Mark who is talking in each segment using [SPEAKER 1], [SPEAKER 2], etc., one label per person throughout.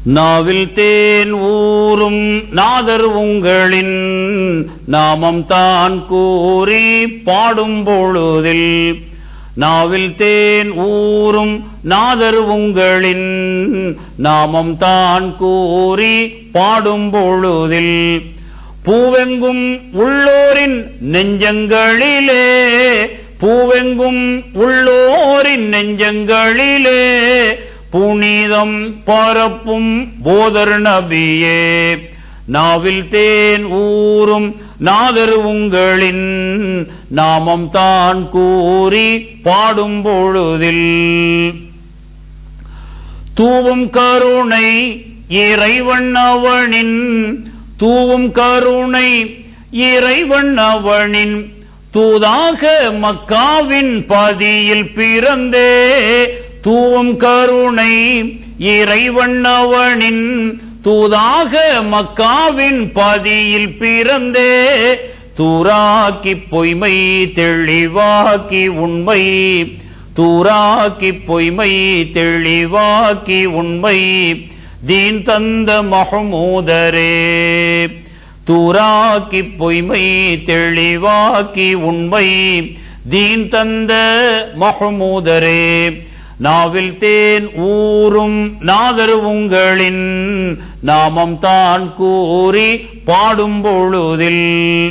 [SPEAKER 1] நாவில் தேன் ஊரும் நாதர் உங்களின் நாமம் தான் கூறி பாடும் பொழுதில் நாவில் தேன் ஊரும் நாதர் உங்களின் நாமம் தான் கூறி பாடும் பொழுதில் பூவெங்கும் உள்ளோரின் நெஞ்சங்களிலே பூவெங்கும் உள்ளோரின் நெஞ்சங்களிலே புனிதம் பரப்பும் போதர் நபியே நாவில் தேன் ஊரும் நாதர் உங்களின் நாமம் தான் கூறி பாடும் பொழுதில் தூவும் கருணை இறைவன் அவனின் தூவும் கருணை இறைவன் அவனின் தூதாக மக்காவின் பதியில் பிறந்தே தூவும் கருணை இறைவன் அவனின் தூதாக மக்காவின் பதியில் பிறந்தே தூராக்கி பொய்மை தெளிவாக்கி உண்மை தூராக்கி பொய்மை தெளிவாக்கி உண்மை தீன் தந்த மஹ்மூதரே தூராக்கி பொய்மை தெளிவாக்கி உண்மை தீன் தந்த மஹ்மூதரே நாவில் தேன் ஊரும் நாதர் உங்களின் நாமம் தான் கூறி பாடும் பொழுதில்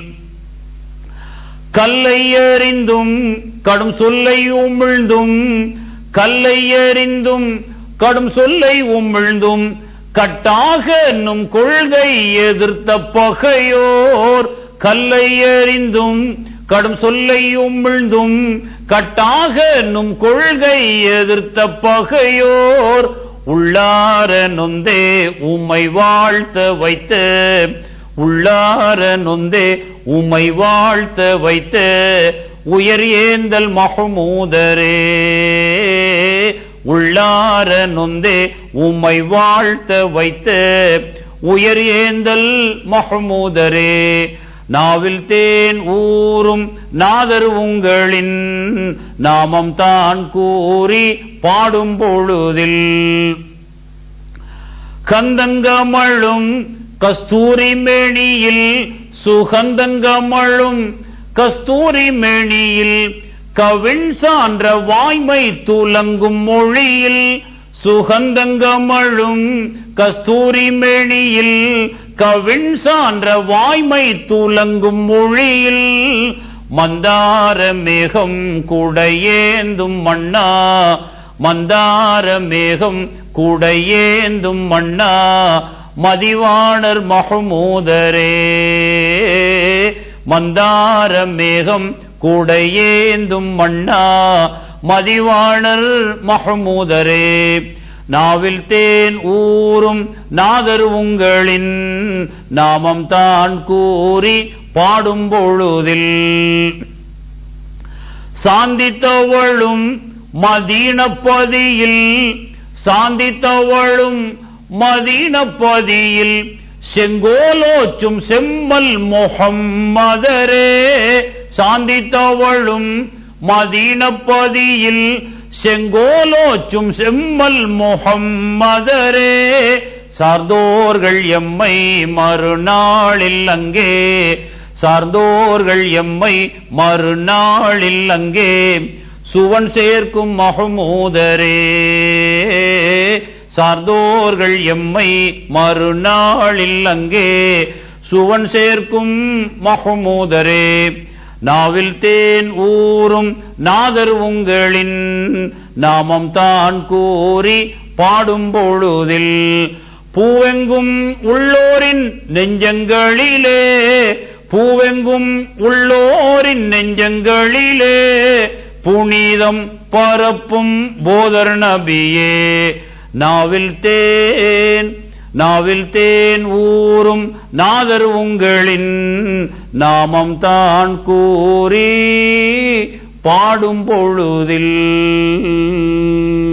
[SPEAKER 1] கல்லை எறிந்தும் கடும் சொல்லை உமிழ்ந்தும் கல்லை எறிந்தும் கடும் சொல்லை உமிழ்ந்தும் கட்டாக என்னும் கொள்கை எதிர்த்த பகையோர் கல்லை எறிந்தும் கடும் சொல்லை உமிழ்ந்தும் கட்டாக என்னும் கொள்கை எதிர்த்த பகையோர் உள்ளார நொந்தே உம்மை வாழ்த்த வைத்த உள்ளார நொந்தே உம்மை வாழ்த்த வைத்த உயர் ஏந்தல் மஹ்மூதரே உள்ளார நொந்தே உம்மை வாழ்த்த வைத்த உயர் ஏந்தல் மஹ்மூதரே நாவில் தேன் ஊரும் நாதர் உங்களின் நாமம் தான் கூறி பாடும் பொழுதில் கந்தங்கமழும் கஸ்தூரி மேனியில் சுகந்தங்கமழும் கஸ்தூரி மேனியில் கவின் சான்ற வாய்மை துலங்கும் மொழியில் சுகந்தங்கமழும் கஸ்தூரி மேனியில் கவின் சான்ற வாய்மை துலங்கும் மொழியில் மந்தார மேகம் குடையேந்தும் மண்ணா மந்தார மேகம் குடையேந்தும் மண்ணா மதிவாணர் மஹ்மூதரே மந்தார மேகம் குடையேந்தும் மண்ணா மதிவாணர் மஹ்மூதரே நாவில் தேன் ஊரும் நாதர் உங்களின் நாமம் தான் கூறி பாடும் பொழுதில் சாந்தித்தவளும் மதீனப்பதியில் சாந்தித்தவளும் மதீனப்பதியில் செங்கோலோச்சும் செம்மல் முஹம்மதரே சாந்தித்தவளும் மதீனப்பதியில் செங்கோலோச்சும் செம்மல் முஹம்மதரே சார்ந்தோர்கள் எம்மை மறுநாளில் அங்கே சார்ந்தோர்கள் எம்மை மறுநாளில் அங்கே சுவன் சேர்க்கும் மஹ்மூதரே சார்ந்தோர்கள் எம்மை மறுநாளில் அங்கே சுவன் சேர்க்கும் மஹ்மூதரே நாவில் தேன் ஊரும் நாதர் உங்களின் நாமம் தான் கூறி பாடும் பொழுதில் பூவெங்கும் உள்ளோரின் நெஞ்சங்களிலே பூவெங்கும் உள்ளோரின் நெஞ்சங்களிலே புனிதம் பரப்பும் போதர் நபியே நாவில் தேன் ஊரும் நாதர் உங்களின் நாமம் தான் கூறி பாடும் பொழுதில்